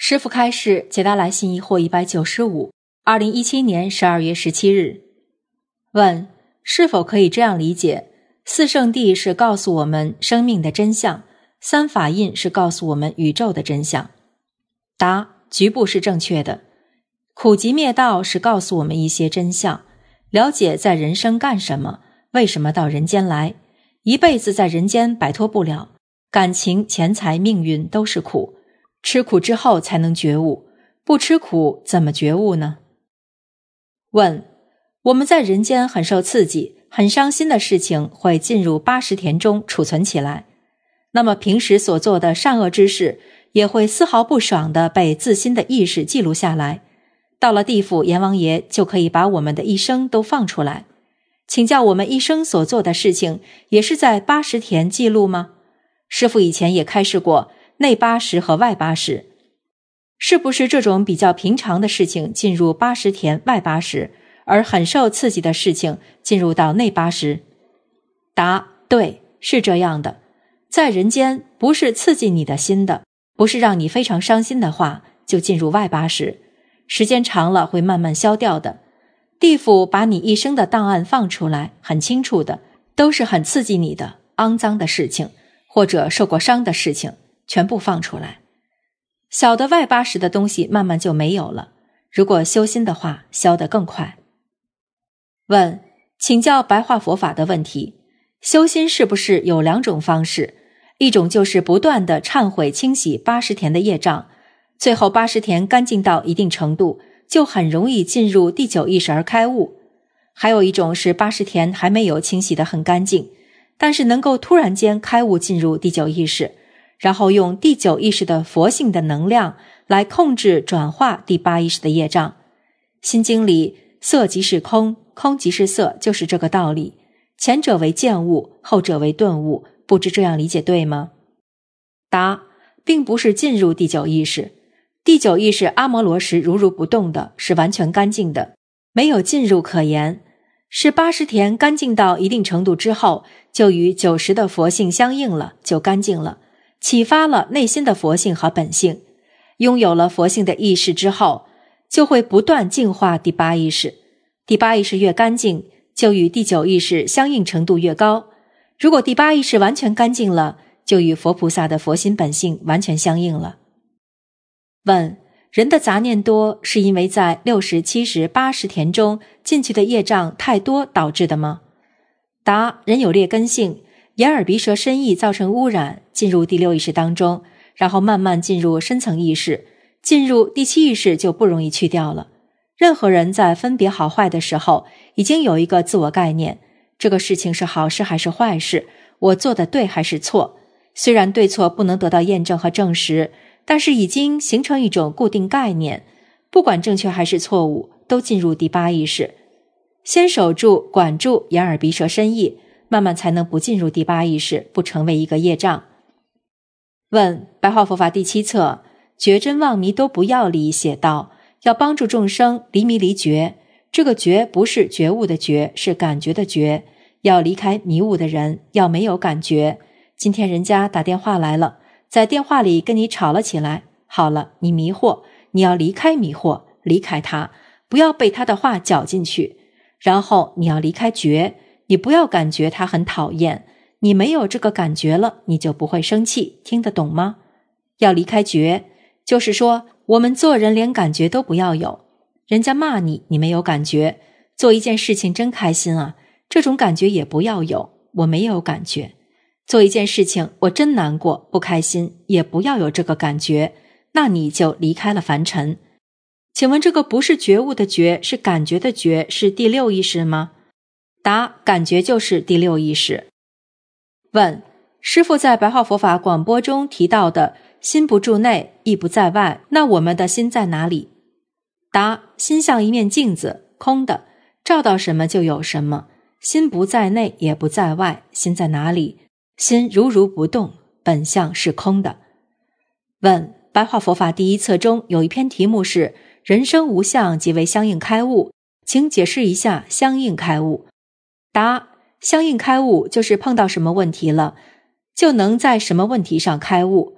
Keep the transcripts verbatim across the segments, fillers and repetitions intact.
师父开示解答来信疑惑一百九十五，二零一七年十二月十七日。问：是否可以这样理解，四圣谛是告诉我们生命的真相，三法印是告诉我们宇宙的真相？答：局部是正确的。苦集灭道是告诉我们一些真相，了解在人生干什么，为什么到人间来，一辈子在人间摆脱不了，感情、钱财、命运都是苦，吃苦之后才能觉悟，不吃苦怎么觉悟呢？问：我们在人间很受刺激，很伤心的事情会进入八十田中储存起来，那么平时所做的善恶之事也会丝毫不爽地被自心的意识记录下来，到了地府，阎王爷就可以把我们的一生都放出来，请教我们一生所做的事情也是在八十田记录吗？师父以前也开示过内八十和外八十，是不是这种比较平常的事情进入八十田外八十，而很受刺激的事情进入到内八十？答：对，是这样的。在人间不是刺激你的心的，不是让你非常伤心的话，就进入外八十，时间长了会慢慢消掉的。地府把你一生的档案放出来，很清楚的，都是很刺激你的肮脏的事情，或者受过伤的事情，全部放出来。小的外八十的东西慢慢就没有了，如果修心的话，消得更快。问：请教白话佛法的问题，修心是不是有两种方式？一种就是不断地忏悔清洗八十田的业障，最后八十田干净到一定程度，就很容易进入第九意识而开悟。还有一种是八十田还没有清洗得很干净，但是能够突然间开悟进入第九意识，然后用第九意识的佛性的能量来控制转化第八意识的业障。心经里色即是空，空即是色，就是这个道理。前者为见悟，后者为顿悟，不知这样理解对吗？答：并不是进入第九意识，第九意识阿摩罗什如如不动的，是完全干净的，没有进入可言。是八十田干净到一定程度之后，就与九十的佛性相应了，就干净了，启发了内心的佛性和本性。拥有了佛性的意识之后，就会不断净化第八意识，第八意识越干净，就与第九意识相应程度越高。如果第八意识完全干净了，就与佛菩萨的佛心本性完全相应了。问：人的杂念多，是因为在六十、七十、八十田中进去的业障太多导致的吗？答：人有劣根性，眼耳鼻舌身意造成污染，进入第六意识当中，然后慢慢进入深层意识，进入第七意识就不容易去掉了。任何人在分别好坏的时候，已经有一个自我概念，这个事情是好事还是坏事，我做的对还是错。虽然对错不能得到验证和证实，但是已经形成一种固定概念，不管正确还是错误，都进入第八意识。先守住管住眼耳鼻舌身意，慢慢才能不进入第八意识，不成为一个业障。问：白话佛法第七册觉真妄迷都不要里写道，要帮助众生离迷离觉，这个觉不是觉悟的觉，是感觉的觉，要离开迷雾的人，要没有感觉。今天人家打电话来了，在电话里跟你吵了起来，好了，你迷惑，你要离开迷惑，离开他，不要被他的话搅进去。然后你要离开觉，你不要感觉他很讨厌，你没有这个感觉了，你就不会生气，听得懂吗？要离开觉，就是说我们做人连感觉都不要有。人家骂你，你没有感觉，做一件事情真开心啊，这种感觉也不要有，我没有感觉。做一件事情我真难过不开心，也不要有这个感觉，那你就离开了凡尘。请问这个不是觉悟的觉，是感觉的觉，是第六意识吗？答：感觉就是第六意识。问：师父在白话佛法广播中提到的心不住内，意不在外，那我们的心在哪里？答：心像一面镜子，空的，照到什么就有什么，心不在内也不在外，心在哪里？心如如不动，本相是空的。问：白话佛法第一册中有一篇题目是人生无相即为相应开悟，请解释一下相应开悟。答：相应开悟就是碰到什么问题了，就能在什么问题上开悟。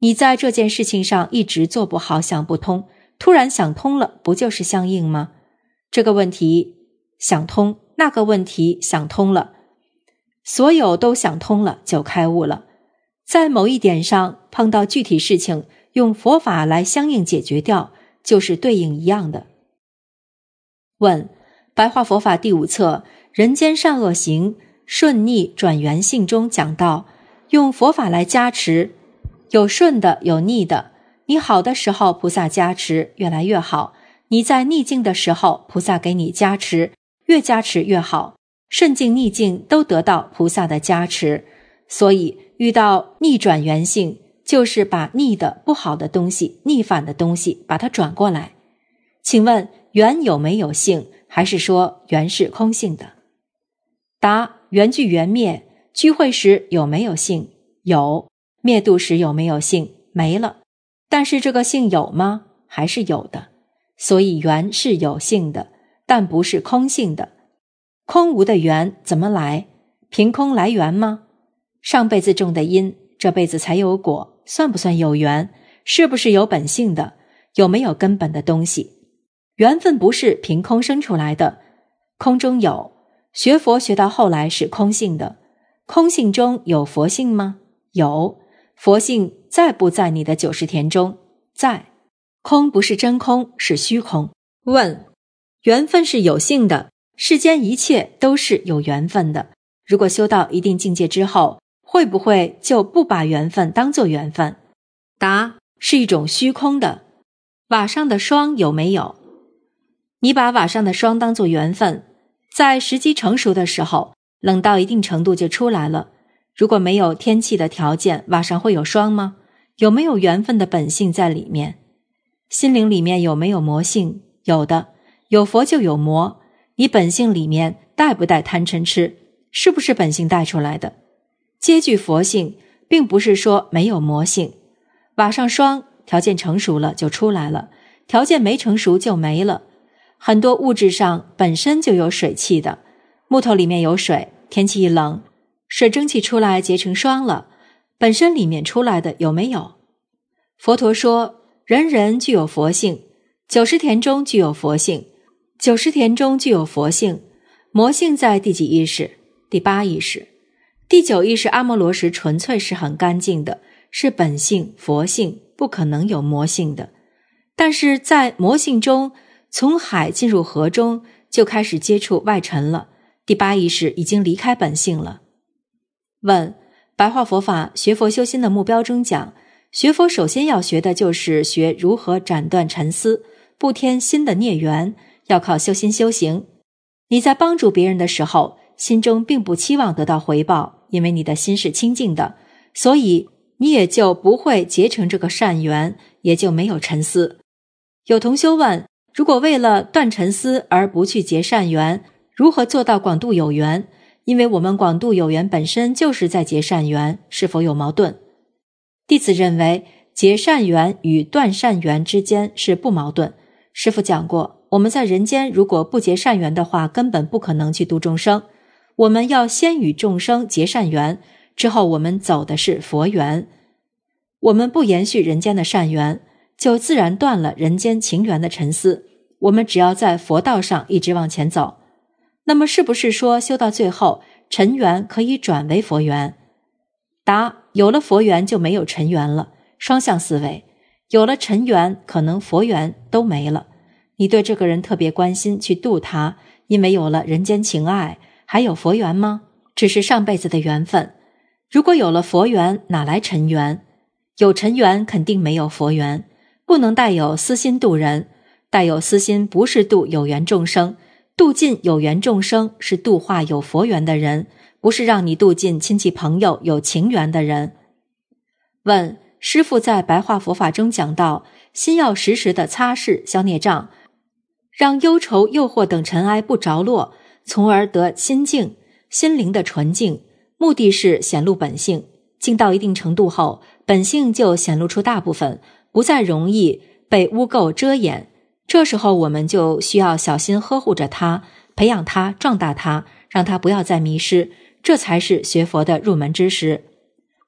你在这件事情上一直做不好，想不通，突然想通了，不就是相应吗？这个问题想通，那个问题想通了，所有都想通了，就开悟了。在某一点上碰到具体事情，用佛法来相应解决掉，就是对应一样的。问：白话佛法第五册人间善恶行顺逆转缘性中讲到，用佛法来加持，有顺的有逆的，你好的时候菩萨加持越来越好，你在逆境的时候菩萨给你加持，越加持越好，顺境逆境都得到菩萨的加持。所以遇到逆转缘性，就是把逆的不好的东西，逆反的东西把它转过来。请问缘有没有性，还是说缘是空性的？答：缘聚缘灭，聚会时有没有性？有。灭度时有没有性？没了。但是这个性有吗？还是有的。所以缘是有性的，但不是空性的。空无的缘怎么来？凭空来缘吗？上辈子种的因，这辈子才有果，算不算有缘？是不是有本性的？有没有根本的东西？缘分不是凭空生出来的，空中有。学佛学到后来是空性的，空性中有佛性吗？有。佛性在不在你的九十田中？在。空不是真空，是虚空。问：缘分是有性的，世间一切都是有缘分的，如果修到一定境界之后，会不会就不把缘分当作缘分？答：是一种虚空的。瓦上的霜有没有？你把瓦上的霜当作缘分，在时机成熟的时候，冷到一定程度就出来了。如果没有天气的条件，瓦上会有霜吗？有没有缘分的本性在里面？心灵里面有没有魔性？有的。有佛就有魔。你本性里面带不带贪嗔痴？是不是本性带出来的？皆具佛性，并不是说没有魔性。瓦上霜，条件成熟了就出来了，条件没成熟就没了。很多物质上本身就有水汽的，木头里面有水，天气一冷，水蒸气出来结成霜了，本身里面出来的有没有？佛陀说，人人具有佛性，九十田中具有佛性，九十田中具有佛性，魔性在第几意识？第八意识。第九意识阿摩罗什纯粹是很干净的，是本性佛性，不可能有魔性的。但是在魔性中，从海进入河中就开始接触外尘了，第八意识已经离开本性了。问：白话佛法学佛修心的目标中讲，学佛首先要学的就是学如何斩断尘丝，不添新的孽缘，要靠修心修行。你在帮助别人的时候，心中并不期望得到回报，因为你的心是清净的，所以你也就不会结成这个善缘，也就没有尘丝。有同修问，如果为了断尘丝而不去结善缘，如何做到广度有缘？因为我们广度有缘本身就是在结善缘，是否有矛盾？弟子认为结善缘与断善缘之间是不矛盾。师父讲过，我们在人间如果不结善缘的话，根本不可能去度众生。我们要先与众生结善缘，之后我们走的是佛缘。我们不延续人间的善缘，就自然断了人间情缘的尘丝。我们只要在佛道上一直往前走。那么是不是说修到最后，尘缘可以转为佛缘？答：有了佛缘就没有尘缘了，双向思维。有了尘缘，可能佛缘都没了。你对这个人特别关心，去度他，因为有了人间情爱，还有佛缘吗？只是上辈子的缘分。如果有了佛缘，哪来尘缘？有尘缘肯定没有佛缘，不能带有私心度人。带有私心不是度有缘众生，度尽有缘众生是度化有佛缘的人，不是让你度尽亲戚朋友有情缘的人。问：师父在白话佛法中讲到，心要时时的擦拭消孽障，让忧愁诱惑等尘埃不着落，从而得心净，心灵的纯净，目的是显露本性。净到一定程度后，本性就显露出大部分，不再容易被污垢遮掩。这时候我们就需要小心呵护着它，培养它，壮大它，让它不要再迷失，这才是学佛的入门之时。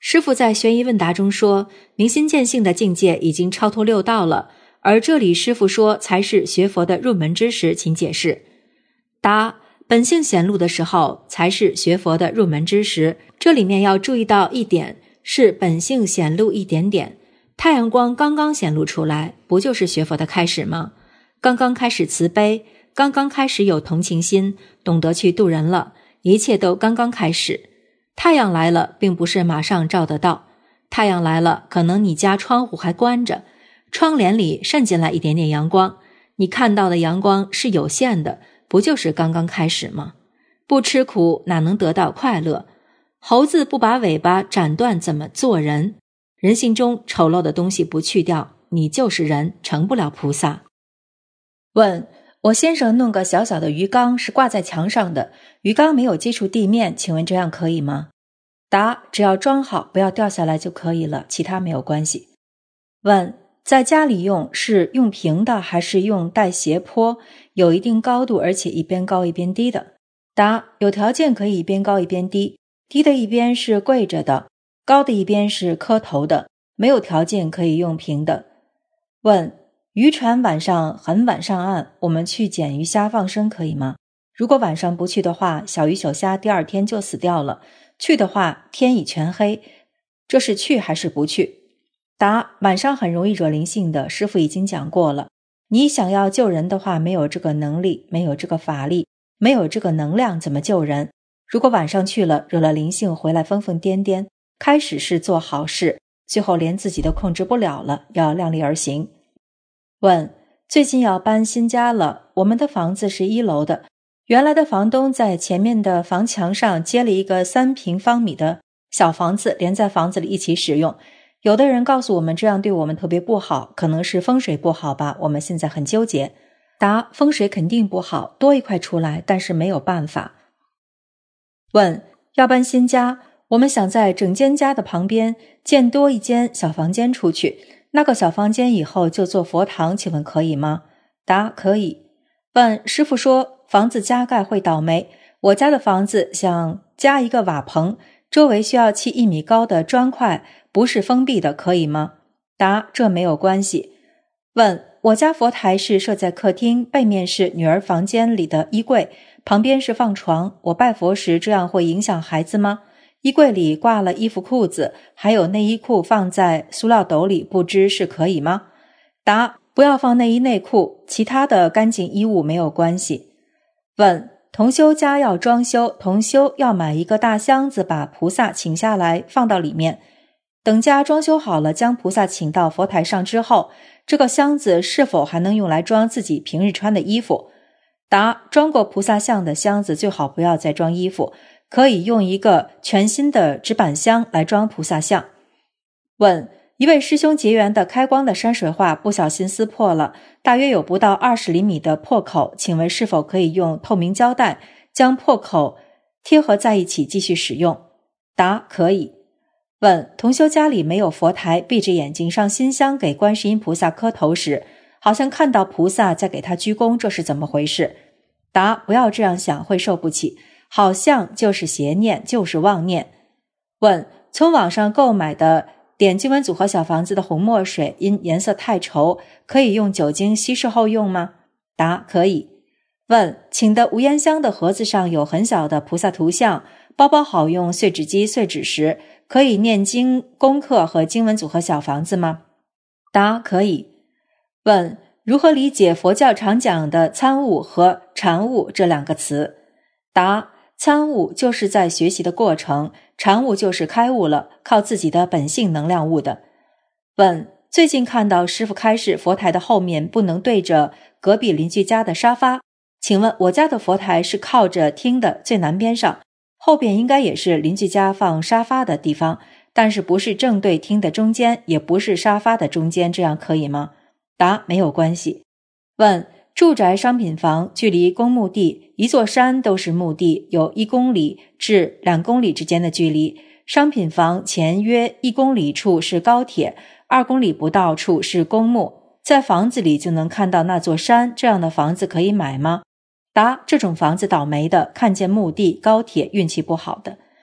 师父在悬疑问答中说，明心见性的境界已经超脱六道了，而这里师父说才是学佛的入门之时，请解释。答：本性显露的时候才是学佛的入门之时，这里面要注意到一点，是本性显露一点点。太阳光刚刚显露出来，不就是学佛的开始吗？刚刚开始慈悲，刚刚开始有同情心，懂得去度人了，一切都刚刚开始。太阳来了，并不是马上照得到，太阳来了，可能你家窗户还关着，窗帘里渗进来一点点阳光，你看到的阳光是有限的，不就是刚刚开始吗？不吃苦哪能得到快乐？猴子不把尾巴斩断怎么做人？人性中丑陋的东西不去掉，你就是人，成不了菩萨。问：我先生弄个小小的鱼缸是挂在墙上的，鱼缸没有接触地面，请问这样可以吗？答：只要装好不要掉下来就可以了，其他没有关系。问：在家里用是用平的还是用带斜坡，有一定高度而且一边高一边低的？答：有条件可以一边高一边低，低的一边是跪着的，高的一边是磕头的，没有条件可以用平的。问：渔船晚上很晚上岸，我们去捡鱼虾放生可以吗？如果晚上不去的话，小鱼小虾第二天就死掉了，去的话天已全黑，这是去还是不去？答：晚上很容易惹灵性的，师父已经讲过了，你想要救人的话，没有这个能力，没有这个法力，没有这个能量，怎么救人？如果晚上去了，惹了灵性回来疯疯癫癫，开始是做好事，最后连自己都控制不了了，要量力而行。问：最近要搬新家了，我们的房子是一楼的，原来的房东在前面的房墙上接了一个三平方米的小房子，连在房子里一起使用。有的人告诉我们这样对我们特别不好，可能是风水不好吧，我们现在很纠结。答：风水肯定不好，多一块出来，但是没有办法。问：要搬新家，我们想在整间家的旁边建多一间小房间出去，那个小房间以后就做佛堂，请问可以吗？答：可以。问：师父说房子加盖会倒霉，我家的房子想加一个瓦棚，周围需要砌一米高的砖块，不是封闭的，可以吗？答：这没有关系。问：我家佛台是设在客厅，背面是女儿房间里的衣柜，旁边是放床，我拜佛时这样会影响孩子吗？衣柜里挂了衣服裤子，还有内衣裤放在塑料斗里，不知是可以吗？答：不要放内衣内裤，其他的干净衣物没有关系。问：同修家要装修，同修要买一个大箱子，把菩萨请下来放到里面，等家装修好了，将菩萨请到佛台上之后，这个箱子是否还能用来装自己平日穿的衣服？答：装过菩萨像的箱子最好不要再装衣服，可以用一个全新的纸板箱来装菩萨像。问：一位师兄结缘的开光的山水画不小心撕破了，大约有不到二十厘米的破口，请问是否可以用透明胶带将破口贴合在一起继续使用？答：可以。问：同修家里没有佛台，闭着眼睛上新香给观世音菩萨磕头时，好像看到菩萨在给他鞠躬，这是怎么回事？答：不要这样想，会受不起，好像就是邪念，就是妄念。问：从网上购买的点经文组合小房子的红墨水因颜色太稠，可以用酒精稀释后用吗？答：可以。问：请的无烟香的盒子上有很小的菩萨图像，包包好用碎纸机碎纸时，可以念经功课和经文组合小房子吗？答：可以。问：如何理解佛教常讲的参悟和禅悟这两个词？答：参悟就是在学习的过程，禅悟就是开悟了，靠自己的本性能量悟的。问：最近看到师父开示佛台的后面不能对着隔壁邻居家的沙发，请问我家的佛台是靠着厅的最南边上，后边应该也是邻居家放沙发的地方，但是不是正对厅的中间，也不是沙发的中间，这样可以吗？答：没有关系。问：住宅商品房距离公墓地一座山都是墓地，有一公里至两公里之间的距离，商品房前约一公里处是高铁，二公里不到处是公墓，在房子里就能看到那座山，这样的房子可以买吗？答：这种房子倒霉的，看见墓地高铁运气不好的。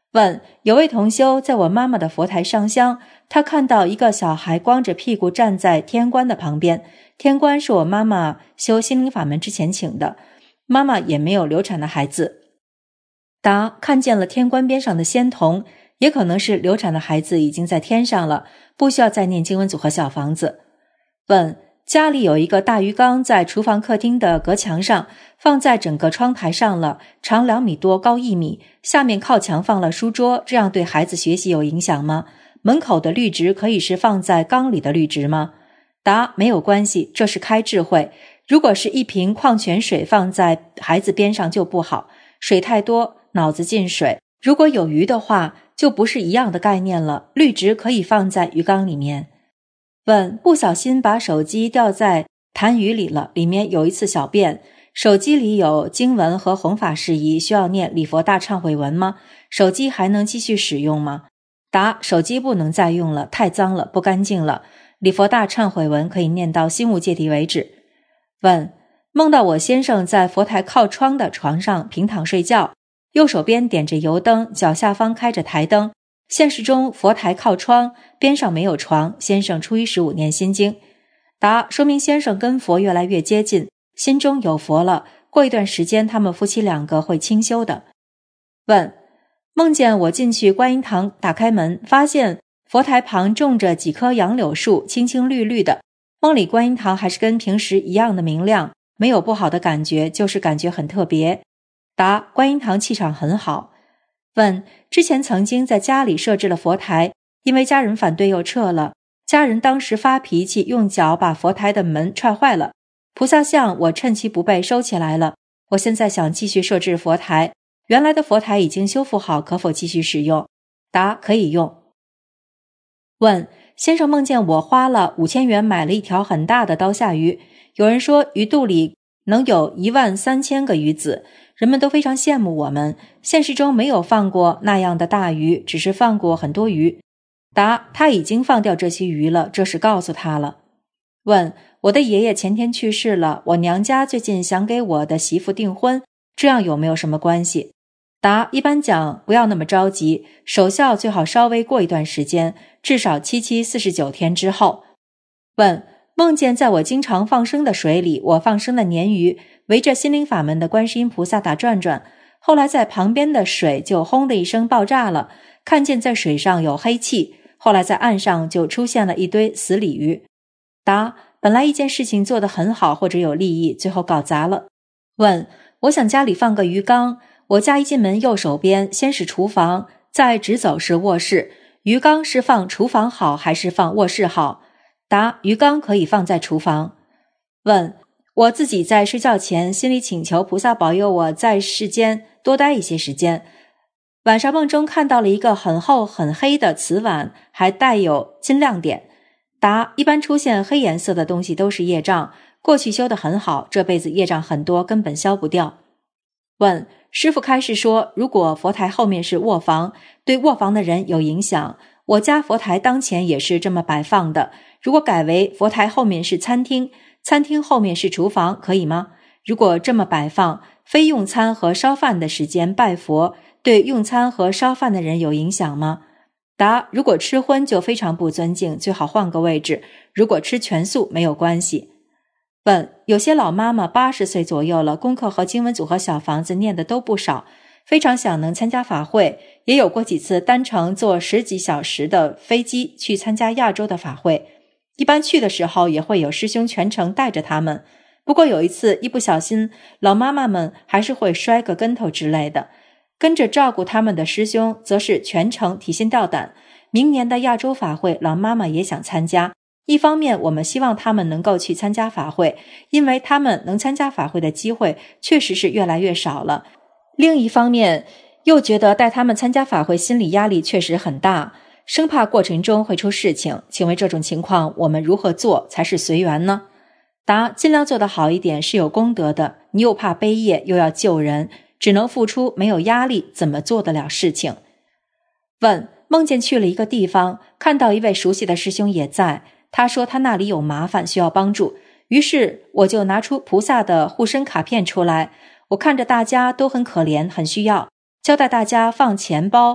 问：有位同修在我妈妈的佛台上香，他看到一个小孩光着屁股站在天官的旁边，天官是我妈妈修心灵法门之前请的，妈妈也没有流产的孩子。答：看见了天官边上的仙童，也可能是流产的孩子已经在天上了，不需要再念经文组和小房子。问：家里有一个大鱼缸在厨房客厅的隔墙上，放在整个窗台上了，长两米多，高一米，下面靠墙放了书桌，这样对孩子学习有影响吗？门口的绿植可以是放在缸里的绿植吗？答：没有关系，这是开智慧。如果是一瓶矿泉水放在孩子边上就不好，水太多，脑子进水。如果有鱼的话，就不是一样的概念了，绿植可以放在鱼缸里面。问：不小心把手机掉在痰盂里了，里面有一次小便，手机里有经文和弘法事宜，需要念礼佛大忏悔文吗？手机还能继续使用吗？答：手机不能再用了，太脏了，不干净了。礼佛大忏悔文可以念到心无芥蒂为止。问：梦到我先生在佛台靠窗的床上平躺睡觉，右手边点着油灯，脚下方开着台灯，现实中佛台靠窗，边上没有床，先生初一十五念心经。答：说明先生跟佛越来越接近，心中有佛了，过一段时间他们夫妻两个会清修的。问：梦见我进去观音堂，打开门发现佛台旁种着几棵杨柳树，青青绿绿的，梦里观音堂还是跟平时一样的明亮，没有不好的感觉，就是感觉很特别。答：观音堂气场很好。问：之前曾经在家里设置了佛台，因为家人反对又撤了，家人当时发脾气，用脚把佛台的门踹坏了，菩萨像我趁其不备收起来了，我现在想继续设置佛台，原来的佛台已经修复好，可否继续使用？答：可以用。问：先生梦见我花了五千元买了一条很大的刀下鱼，有人说鱼肚里能有一万三千个鱼子，人们都非常羡慕我们，现实中没有放过那样的大鱼，只是放过很多鱼。答：他已经放掉这些鱼了，这是告诉他了。问：我的爷爷前天去世了，我娘家最近想给我的媳妇订婚，这样有没有什么关系？答：一般讲不要那么着急，守孝最好稍微过一段时间，至少七七四十九天之后。问：梦见在我经常放生的水里，我放生的鲶鱼围着心灵法门的观世音菩萨打转转，后来在旁边的水就轰的一声爆炸了，看见在水上有黑气，后来在岸上就出现了一堆死鲤鱼。答：本来一件事情做得很好或者有利益，最后搞砸了。问：我想家里放个鱼缸，我家一进门右手边先是厨房，再直走是卧室，鱼缸是放厨房好还是放卧室好？答：鱼缸可以放在厨房。问：我自己在睡觉前心里请求菩萨保佑我在世间多待一些时间，晚上梦中看到了一个很厚很黑的瓷碗，还带有金亮点。答：一般出现黑颜色的东西都是业障，过去修得很好，这辈子业障很多，根本消不掉。问：师父开示说，如果佛台后面是卧房，对卧房的人有影响，我家佛台当前也是这么摆放的，如果改为佛台后面是餐厅，餐厅后面是厨房，可以吗？如果这么摆放，非用餐和烧饭的时间拜佛，对用餐和烧饭的人有影响吗？答：如果吃荤就非常不尊敬，最好换个位置，如果吃全素没有关系。问：有些老妈妈八十岁左右了，功课和经文组和小房子念的都不少，非常想能参加法会，也有过几次单程坐十几小时的飞机去参加亚洲的法会，一般去的时候也会有师兄全程带着他们，不过有一次一不小心，老妈妈们还是会摔个跟头之类的，跟着照顾他们的师兄则是全程提心吊胆。明年的亚洲法会老妈妈也想参加，一方面我们希望他们能够去参加法会，因为他们能参加法会的机会确实是越来越少了，另一方面又觉得带他们参加法会心理压力确实很大，生怕过程中会出事情，请问这种情况我们如何做才是随缘呢？答：尽量做得好一点是有功德的，你又怕背业又要救人，只能付出没有压力，怎么做得了事情？问：梦见去了一个地方，看到一位熟悉的师兄也在，他说他那里有麻烦需要帮助，于是我就拿出菩萨的护身卡片出来，我看着大家都很可怜很需要，交代大家放钱包，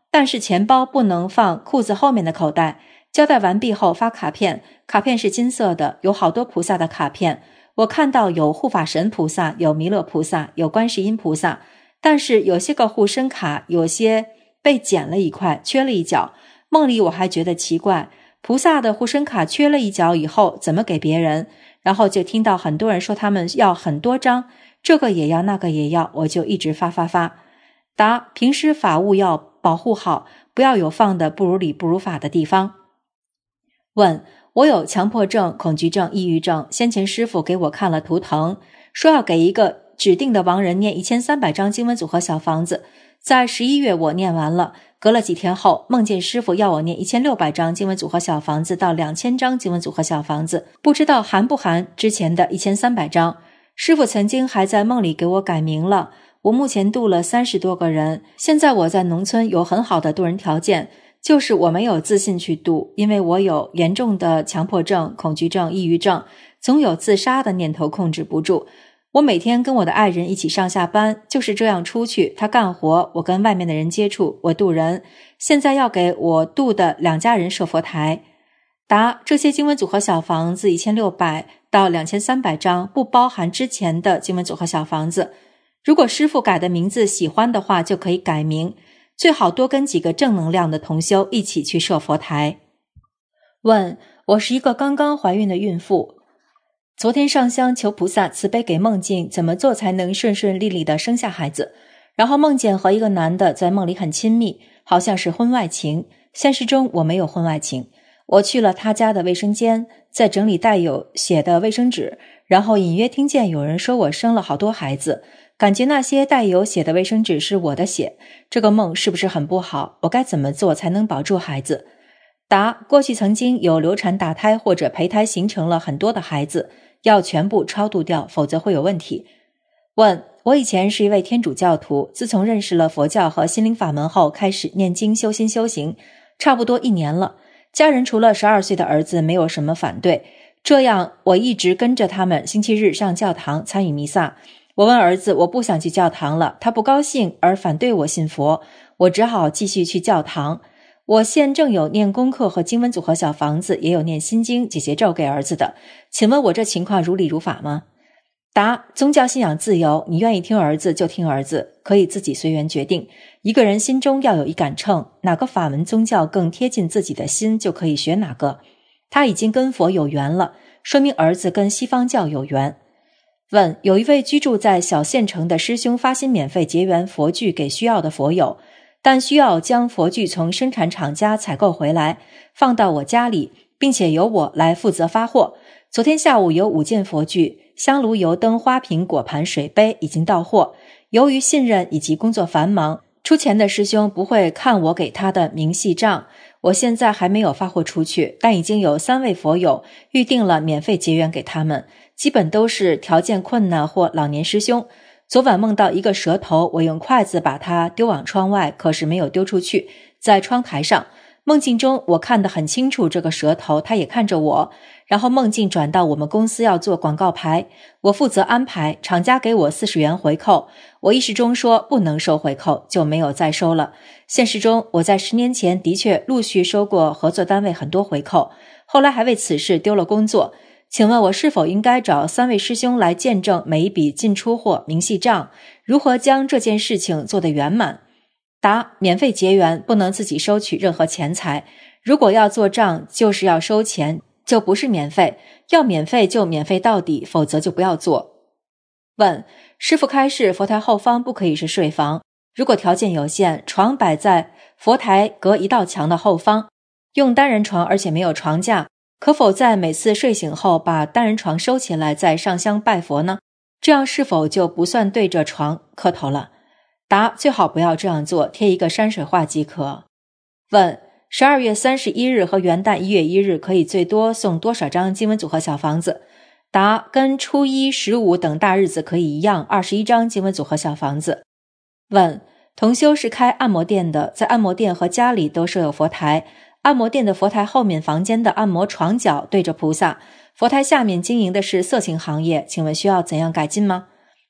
但是钱包不能放裤子后面的口袋。交代完毕后发卡片，卡片是金色的，有好多菩萨的卡片。我看到有护法神菩萨，有弥勒菩萨，有观世音菩萨，但是有些个护身卡有些被剪了一块，缺了一角。梦里我还觉得奇怪，菩萨的护身卡缺了一角以后怎么给别人？然后就听到很多人说他们要很多张，这个也要那个也要，我就一直发发发。答：平时法物要保护好，不要有放的不如理不如法的地方。问：我有强迫症、恐惧症、抑郁症，先前师父给我看了图腾，说要给一个指定的亡人念一千三百张经文组合小房子，在十一月我念完了，隔了几天后梦见师父要我念一千六百张经文组合小房子到两千张经文组合小房子，不知道含不含之前的一千三百张。师父曾经还在梦里给我改名了。我目前度了三十多个人，现在我在农村有很好的度人条件，就是我没有自信去度，因为我有严重的强迫症、恐惧症、抑郁症，总有自杀的念头控制不住。我每天跟我的爱人一起上下班，就是这样出去，他干活，我跟外面的人接触，我度人。现在要给我度的两家人设佛台。答：这些经文组合小房子一千六百到两千三百张，不包含之前的经文组合小房子。如果师父改的名字喜欢的话，就可以改名，最好多跟几个正能量的同修一起去设佛台。问：我是一个刚刚怀孕的孕妇，昨天上香求菩萨慈悲给梦境，怎么做才能顺顺利利的生下孩子？然后梦见和一个男的在梦里很亲密，好像是婚外情，现实中我没有婚外情。我去了他家的卫生间，在整理带有血的卫生纸，然后隐约听见有人说我生了好多孩子，感觉那些带有血的卫生纸是我的血，这个梦是不是很不好？我该怎么做才能保住孩子？答：过去曾经有流产打胎或者胚胎形成了很多的孩子，要全部超度掉，否则会有问题。问：我以前是一位天主教徒，自从认识了佛教和心灵法门后，开始念经修心修行，差不多一年了。家人除了十二岁的儿子没有什么反对，这样我一直跟着他们星期日上教堂参与弥撒。我问儿子我不想去教堂了，他不高兴而反对我信佛，我只好继续去教堂。我现正有念功课和经文组合小房子，也有念心经解结咒给儿子的，请问我这情况如理如法吗？答：宗教信仰自由，你愿意听儿子就听儿子，可以自己随缘决定。一个人心中要有一杆秤，哪个法门宗教更贴近自己的心，就可以学哪个。他已经跟佛有缘了，说明儿子跟西方教有缘。问：有一位居住在小县城的师兄发心免费结缘佛具给需要的佛友，但需要将佛具从生产厂家采购回来，放到我家里，并且由我来负责发货。昨天下午有五件佛具，香炉、油灯、花瓶、果盘、水杯已经到货。由于信任以及工作繁忙，出钱的师兄不会看我给他的明细账。我现在还没有发货出去，但已经有三位佛友预定了免费结缘给他们，基本都是条件困难或老年师兄。昨晚梦到一个蛇头，我用筷子把它丢往窗外，可是没有丢出去，在窗台上。梦境中我看得很清楚这个蛇头，它也看着我。然后梦境转到我们公司要做广告牌，我负责安排，厂家给我四十元回扣，我意识中说不能收回扣，就没有再收了。现实中我在十年前的确陆续收过合作单位很多回扣，后来还为此事丢了工作。请问我是否应该找三位师兄来见证每一笔进出货明细账？如何将这件事情做得圆满？答：免费结缘，不能自己收取任何钱财。如果要做账，就是要收钱，就不是免费。要免费就免费到底，否则就不要做。问：师父开示佛台后方不可以是睡房，如果条件有限，床摆在佛台隔一道墙的后方，用单人床而且没有床架，可否在每次睡醒后把单人床收起来再上香拜佛呢？这样是否就不算对着床磕头了？答：最好不要这样做，贴一个山水画即可。问：十二月三十一日和元旦一月一日可以最多送多少张经文组合小房子？答：跟初一、十五等大日子可以一样，二十一张经文组合小房子。问：同修是开按摩店的，在按摩店和家里都设有佛台，按摩店的佛台后面房间的按摩床脚对着菩萨，佛台下面经营的是色情行业，请问需要怎样改进吗？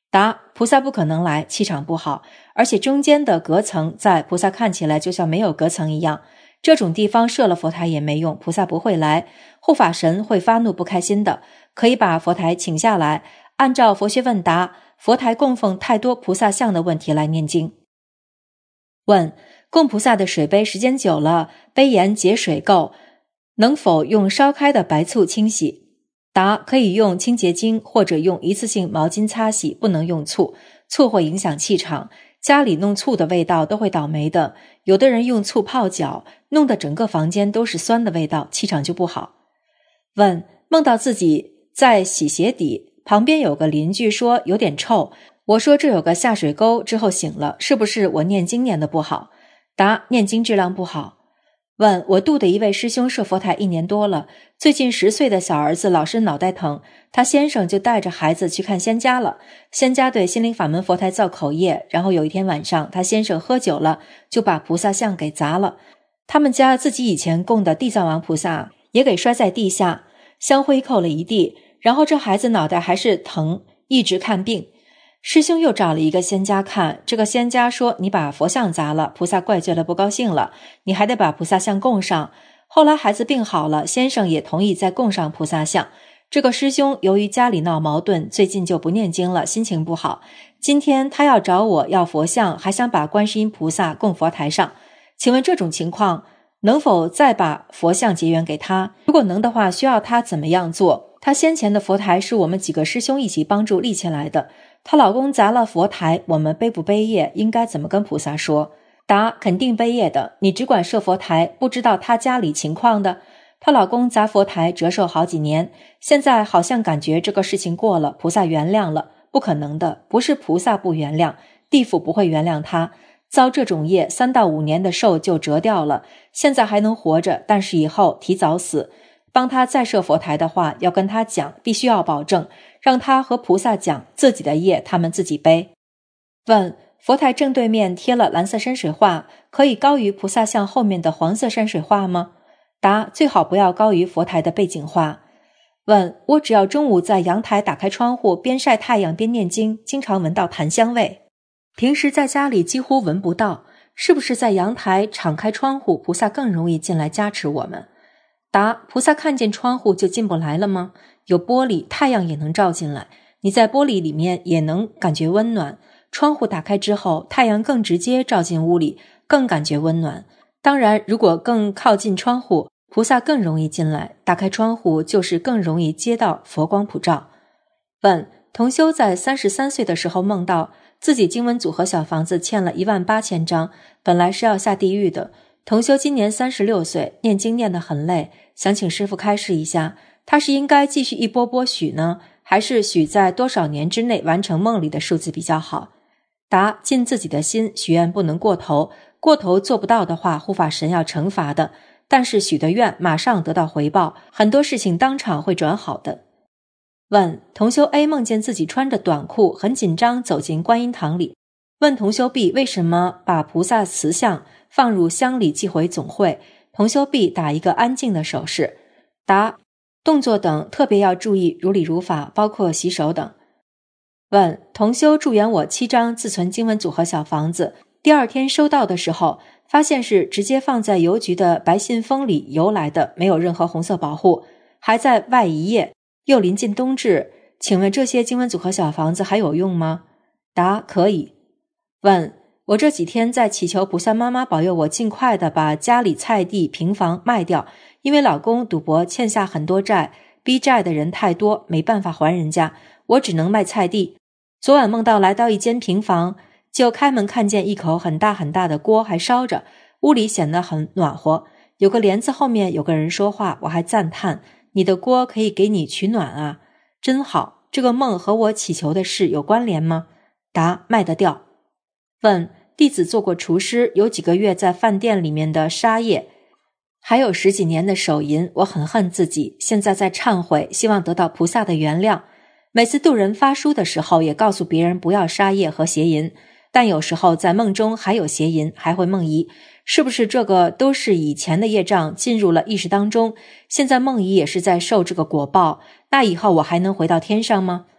答：菩萨不可能来，气场不好，而且中间的隔层在菩萨看起来就像没有隔层一样，这种地方设了佛台也没用，菩萨不会来，护法神会发怒不开心的，可以把佛台请下来，按照佛学问答佛台供奉太多菩萨像的问题来念经。问：供菩萨的水杯时间久了，杯沿结水垢，能否用烧开的白醋清洗？答：可以用清洁精或者用一次性毛巾擦洗，不能用醋，醋会影响气场，家里弄醋的味道都会倒霉的。有的人用醋泡脚，弄得整个房间都是酸的味道，气场就不好。问：梦到自己在洗鞋底，旁边有个邻居说有点臭，我说这有个下水沟，之后醒了，是不是我念经念得不好？答：念经质量不好。问：我度的一位师兄设佛台一年多了，最近十岁的小儿子老是脑袋疼，他先生就带着孩子去看仙家了，仙家对心灵法门佛台造口业，然后有一天晚上他先生喝酒了，就把菩萨像给砸了，他们家自己以前供的地藏王菩萨也给摔在地下，香灰扣了一地，然后这孩子脑袋还是疼，一直看病。师兄又找了一个仙家看，这个仙家说你把佛像砸了，菩萨怪罪了，不高兴了，你还得把菩萨像供上。后来孩子病好了，先生也同意再供上菩萨像。这个师兄由于家里闹矛盾，最近就不念经了，心情不好。今天他要找我要佛像，还想把观世音菩萨供佛台上。请问这种情况能否再把佛像结缘给他？如果能的话，需要他怎么样做？他先前的佛台是我们几个师兄一起帮助立起来的，她老公砸了佛台，我们背不背业？应该怎么跟菩萨说？答：肯定背业的，你只管设佛台，不知道她家里情况的。她老公砸佛台折寿好几年，现在好像感觉这个事情过了，菩萨原谅了，不可能的，不是菩萨不原谅，地府不会原谅他，遭这种业三到五年的寿就折掉了，现在还能活着，但是以后提早死。帮他再设佛台的话，要跟他讲，必须要保证让他和菩萨讲自己的业他们自己背。问：佛台正对面贴了蓝色山水画，可以高于菩萨像后面的黄色山水画吗？答：最好不要高于佛台的背景画。问：我只要中午在阳台打开窗户，边晒太阳边念经，经常闻到檀香味，平时在家里几乎闻不到，是不是在阳台敞开窗户，菩萨更容易进来加持我们？答：菩萨看见窗户就进不来了吗？有玻璃，太阳也能照进来，你在玻璃里面也能感觉温暖，窗户打开之后，太阳更直接照进屋里，更感觉温暖。当然，如果更靠近窗户，菩萨更容易进来，打开窗户就是更容易接到佛光普照。问：同修在三十三岁的时候梦到自己经文组合小房子欠了一万八千张，本来是要下地狱的。同修今年三十六岁，念经念得很累，想请师父开示一下，他是应该继续一波波许呢，还是许在多少年之内完成梦里的数字比较好？答：尽自己的心，许愿不能过头，过头做不到的话，护法神要惩罚的，但是许的愿马上得到回报，很多事情当场会转好的。问：同修 A 梦见自己穿着短裤很紧张走进观音堂里，问同修 B 为什么把菩萨瓷像放入箱里寄回总会，同修 B 打一个安静的手势。答：动作等特别要注意如理如法，包括洗手等。问：同修助缘我七张自存经文组合小房子，第二天收到的时候，发现是直接放在邮局的白信封里邮来的，没有任何红色保护，还在外一页，又临近冬至，请问这些经文组合小房子还有用吗？答：可以。问：我这几天在祈求菩萨妈妈保佑我尽快的把家里菜地平房卖掉，因为老公赌博欠下很多债，逼债的人太多，没办法还人家，我只能卖菜地。昨晚梦到来到一间平房，就开门看见一口很大很大的锅还烧着，屋里显得很暖和，有个帘子后面有个人说话，我还赞叹，你的锅可以给你取暖啊，真好。这个梦和我祈求的事有关联吗？答：卖得掉。问：弟子做过厨师，有几个月在饭店里面的杀业，还有十几年的手淫，我很恨自己，现在在忏悔，希望得到菩萨的原谅。每次渡人发书的时候，也告诉别人不要杀业和邪淫，但有时候在梦中还有邪淫，还会梦遗，是不是这个都是以前的业障进入了意识当中，现在梦遗也是在受这个果报，那以后我还能回到天上吗？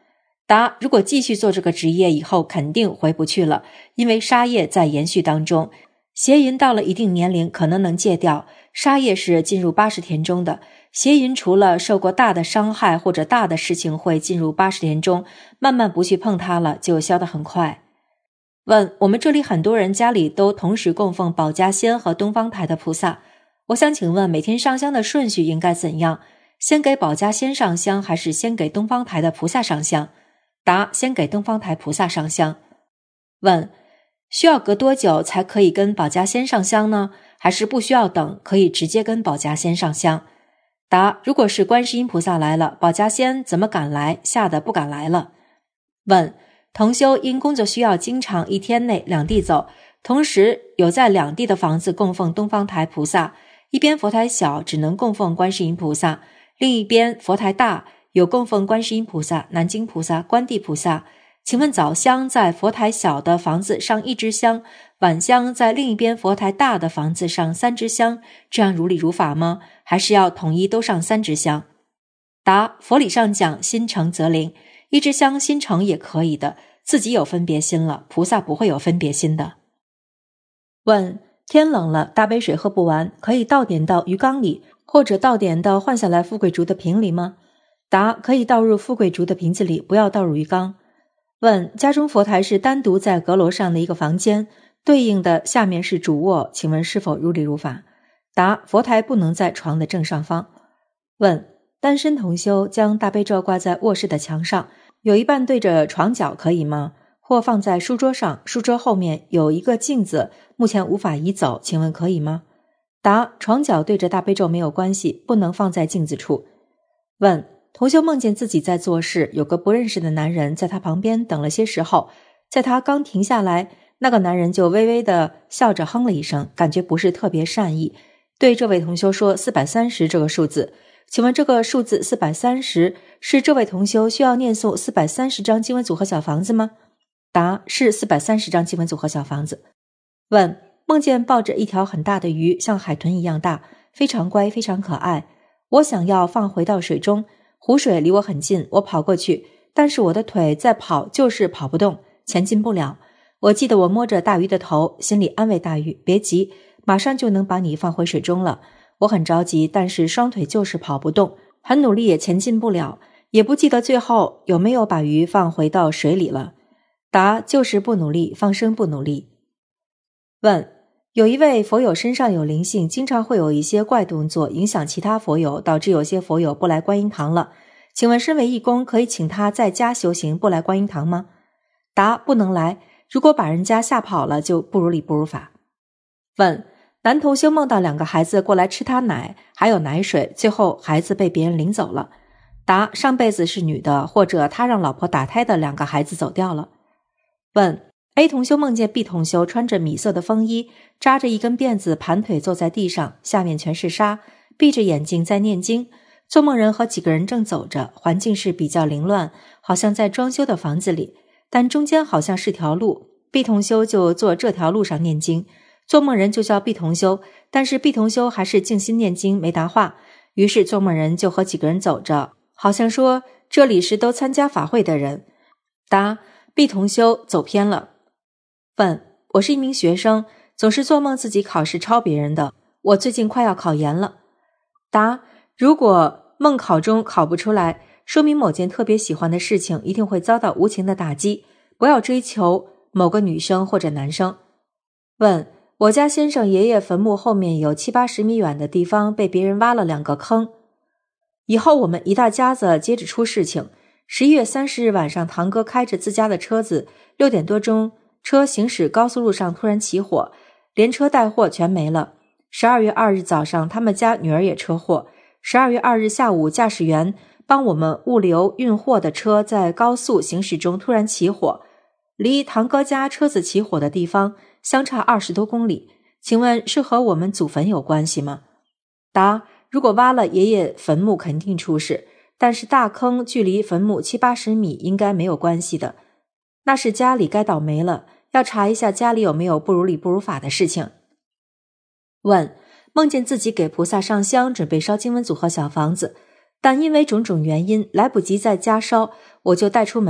答：如果继续做这个职业，以后肯定回不去了，因为杀业在延续当中。邪淫到了一定年龄可能能戒掉，杀业是进入八十田中的。邪淫除了受过大的伤害或者大的事情会进入八十田中，慢慢不去碰它了，就消得很快。问：我们这里很多人家里都同时供奉保家仙和东方台的菩萨，我想请问每天上香的顺序应该怎样？先给保家仙上香，还是先给东方台的菩萨上香？答：先给东方台菩萨上香。问：需要隔多久才可以跟保家仙上香呢？还是不需要等，可以直接跟保家仙上香？答：如果是观世音菩萨来了，保家仙怎么敢来？吓得不敢来了。问：同修因工作需要经常一天内两地走，同时有在两地的房子供奉东方台菩萨，一边佛台小只能供奉观世音菩萨，另一边佛台大有供奉观世音菩萨、南京菩萨、观地菩萨。请问早香在佛台小的房子上一支香，晚香在另一边佛台大的房子上三支香，这样如理如法吗？还是要统一都上三支香？答：佛理上讲，心诚则灵，一支香心诚也可以的，自己有分别心了，菩萨不会有分别心的。问：天冷了，大杯水喝不完，可以倒点到鱼缸里，或者倒点到换下来富贵竹的瓶里吗？答：可以倒入富贵竹的瓶子里，不要倒入鱼缸。问：家中佛台是单独在阁楼上的一个房间，对应的下面是主卧，请问是否如理如法？答：佛台不能在床的正上方。问：单身同修将大悲咒挂在卧室的墙上，有一半对着床角可以吗？或放在书桌上，书桌后面有一个镜子，目前无法移走，请问可以吗？答：床角对着大悲咒没有关系，不能放在镜子处。问：同修梦见自己在做事，有个不认识的男人在他旁边等了些时候，在他刚停下来，那个男人就微微地笑着哼了一声，感觉不是特别善意，对这位同修说四百三十这个数字。请问这个数字四百三十是这位同修需要念诵四百三十张经文组合小房子吗？答：是四百三十张经文组合小房子。问：梦见抱着一条很大的鱼，像海豚一样大，非常乖非常可爱，我想要放回到水中，湖水离我很近，我跑过去，但是我的腿在跑就是跑不动，前进不了。我记得我摸着大鱼的头，心里安慰大鱼，别急，马上就能把你放回水中了。我很着急，但是双腿就是跑不动，很努力也前进不了，也不记得最后有没有把鱼放回到水里了。答：就是不努力，放生不努力。问：有一位佛友身上有灵性，经常会有一些怪动作，影响其他佛友，导致有些佛友不来观音堂了。请问身为义工，可以请他在家修行，不来观音堂吗？答：不能来，如果把人家吓跑了，就不如理不如法。问：男同修梦到两个孩子过来吃他奶，还有奶水，最后孩子被别人领走了。答：上辈子是女的，或者他让老婆打胎的两个孩子走掉了。问：A 同修梦见 B 同修穿着米色的风衣，扎着一根辫子，盘腿坐在地上，下面全是沙，闭着眼睛在念经。做梦人和几个人正走着，环境是比较凌乱，好像在装修的房子里，但中间好像是条路， B 同修就坐这条路上念经。做梦人就叫 B 同修，但是 B 同修还是静心念经，没答话。于是做梦人就和几个人走着，好像说这里是都参加法会的人。答： B 同修走偏了。问：我是一名学生，总是做梦自己考试抄别人的，我最近快要考研了。答：如果梦考中考不出来，说明某件特别喜欢的事情一定会遭到无情的打击，不要追求某个女生或者男生。问：我家先生爷爷坟墓后面有七八十米远的地方被别人挖了两个坑，以后我们一大家子接着出事情。十一月三十日晚上，堂哥开着自家的车子，六点多钟车行驶高速路上突然起火，连车带货全没了。十二月二日早上，他们家女儿也车祸。十二月二日下午，驾驶员帮我们物流运货的车在高速行驶中突然起火，离堂哥家车子起火的地方相差二十多公里，请问是和我们祖坟有关系吗？答：如果挖了爷爷坟墓肯定出事，但是大坑距离坟墓七八十米应该没有关系的，那是家里该倒霉了，要查一下家里有没有不如理不如法的事情。问：梦见自己给菩萨上香，准备烧经文组合小房子，但因为种种原因来不及在家烧，我就带出门。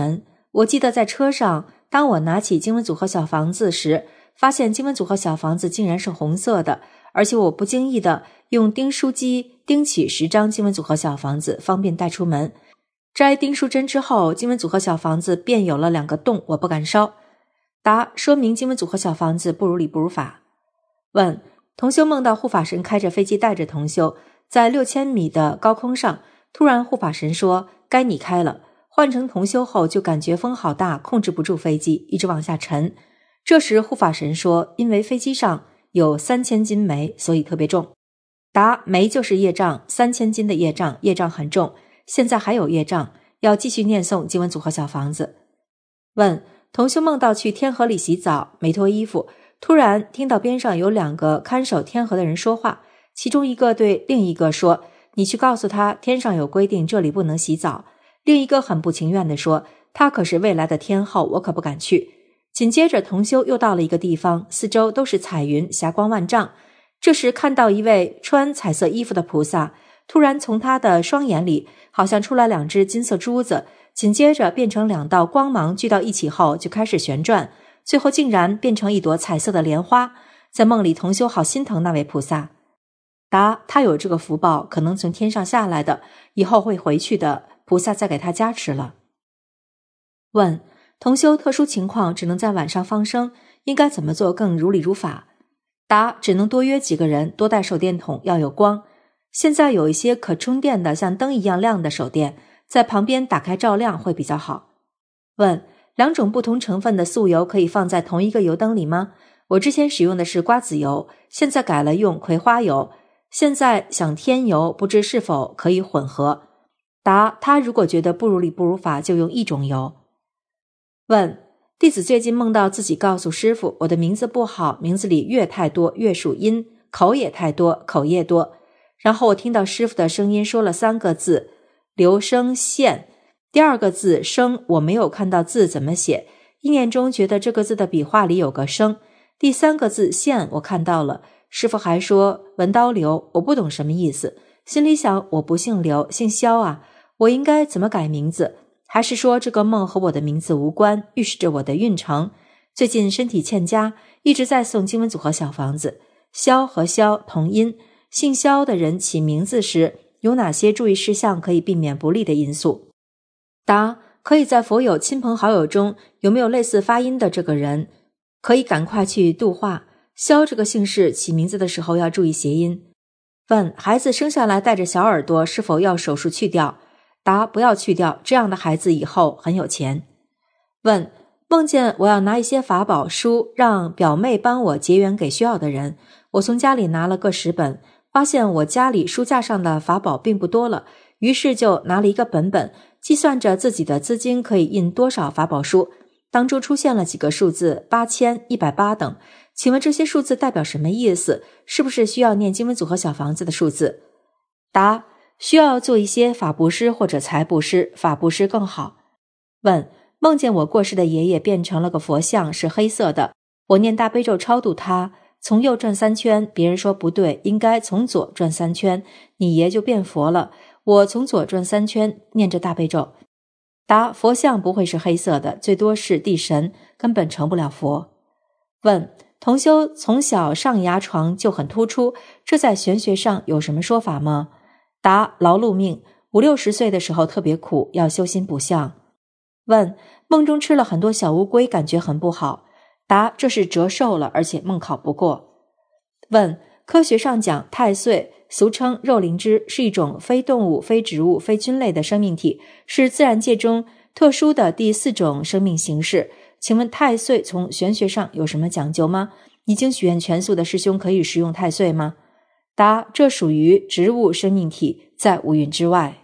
我记得在车上，当我拿起经文组合小房子时，发现经文组合小房子竟然是红色的，而且我不经意的用钉书机钉起十张经文组合小房子，方便带出门。摘钉书针之后，经文组合小房子便有了两个洞，我不敢烧。答：说明经文组合小房子不如理不如法。问：同修梦到护法神开着飞机带着同修在六千米的高空上，突然护法神说该你开了，换成同修后就感觉风好大，控制不住飞机一直往下沉。这时护法神说因为飞机上有三千斤煤，所以特别重。答：煤就是业障，三千斤的业障，业障很重，现在还有业障，要继续念诵经文组合小房子。问：同修梦到去天河里洗澡，没脱衣服，突然听到边上有两个看守天河的人说话，其中一个对另一个说，你去告诉他天上有规定，这里不能洗澡。另一个很不情愿地说，他可是未来的天后，我可不敢去。紧接着同修又到了一个地方，四周都是彩云，霞光万丈。这时看到一位穿彩色衣服的菩萨，突然从他的双眼里好像出来两只金色珠子，紧接着变成两道光芒聚到一起后就开始旋转，最后竟然变成一朵彩色的莲花。在梦里同修好心疼那位菩萨。答：他有这个福报，可能从天上下来的，以后会回去的，菩萨再给他加持了。问：同修特殊情况只能在晚上放生，应该怎么做更如理如法？答：只能多约几个人，多带手电筒，要有光。现在有一些可充电的像灯一样亮的手电，在旁边打开照亮会比较好。问：两种不同成分的素油可以放在同一个油灯里吗？我之前使用的是瓜子油，现在改了用葵花油，现在想添油，不知是否可以混合。答：他如果觉得不如理不如法，就用一种油。问：弟子最近梦到自己告诉师父，我的名字不好，名字里月太多，月属阴，口也太多，口业多。然后我听到师父的声音说了三个字，留声现。第二个字生我没有看到字怎么写，意念中觉得这个字的笔画里有个生。第三个字现我看到了，师父还说文刀刘，我不懂什么意思，心里想我不姓刘，姓萧啊，我应该怎么改名字？还是说这个梦和我的名字无关，预示着我的运程？最近身体欠佳，一直在诵经文组合小房子。萧和萧同音，姓萧的人起名字时有哪些注意事项可以避免不利的因素？答：可以在佛友亲朋好友中有没有类似发音的这个人，可以赶快去度化。萧这个姓氏起名字的时候要注意谐音。问：孩子生下来带着小耳朵是否要手术去掉？答：不要去掉，这样的孩子以后很有钱。问：梦见我要拿一些法宝书让表妹帮我结缘给需要的人，我从家里拿了个十本，发现我家里书架上的法宝并不多了，于是就拿了一个本本，计算着自己的资金可以印多少法宝书，当中出现了几个数字八千、一百八等，请问这些数字代表什么意思？是不是需要念经文组合小房子的数字？答：需要做一些法布施或者财布施，法布施更好。问：梦见我过世的爷爷变成了个佛像，是黑色的，我念大悲咒超度他，从右转三圈，别人说不对，应该从左转三圈，你爷就变佛了，我从左转三圈，念着大悲咒。答：佛像不会是黑色的，最多是地神，根本成不了佛。问：同修从小上牙床就很突出，这在玄学上有什么说法吗？答：劳碌命，五六十岁的时候特别苦，要修心补相。问：梦中吃了很多小乌龟，感觉很不好。答：这是折寿了，而且梦考不过。问：科学上讲太岁，俗称肉灵芝，是一种非动物、非植物、非菌类的生命体，是自然界中特殊的第四种生命形式。请问太岁从玄学上有什么讲究吗？已经许愿全素的师兄可以食用太岁吗？答：这属于植物生命体，在五蕴之外。